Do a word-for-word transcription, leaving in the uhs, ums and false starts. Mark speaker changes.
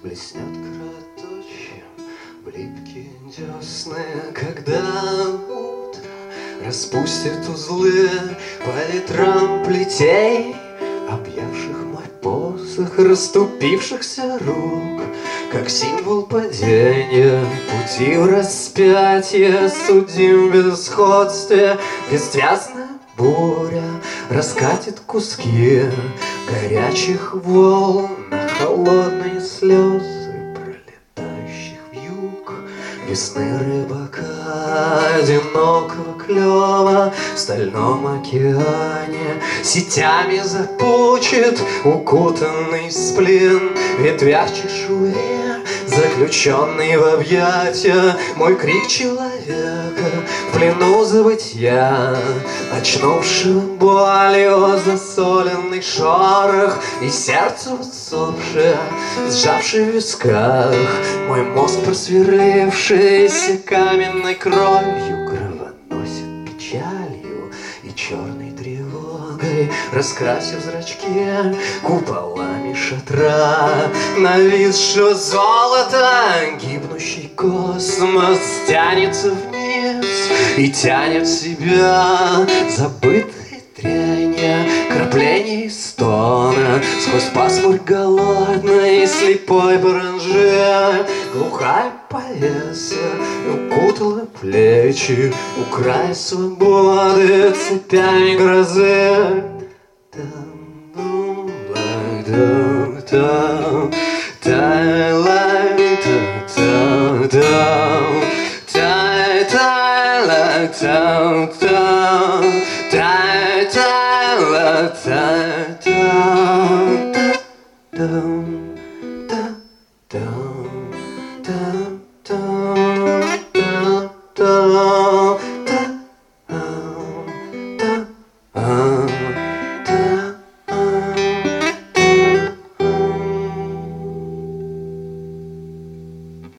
Speaker 1: Блеснет кровоточием в липкие десны, когда утро распустит узлы по ветрам плетей, объявших мой посох, расступившихся рук, как символ падения пути в распятие. Судим в бесходстве, бессвязная буря раскатит куски горячих волн на холодные слезы пролетающих вьюг весны рыбака, одинокого клёва в стальном океане. Сетями запучит укутанный сплин в ветвях чешуи, заключенный в объятия. Мой крик человека в плену забытья, очнувшего болью засоленный шорох, и сердце усопшее, сжавшее в висках, мой мозг просверлившийся каменной кровью кровоносит печалью и черной тревогой, раскрасив зрачки куполами шатра нависшего золота. Гибнущий космос тянется вниз и тянет в себя забытые трения, крапления и стона сквозь пасмурь голодной и слепой паранжи. Глухая повеса укутала плечи у края свободы цепями грозы. Dum, dum, dum, dum, dum.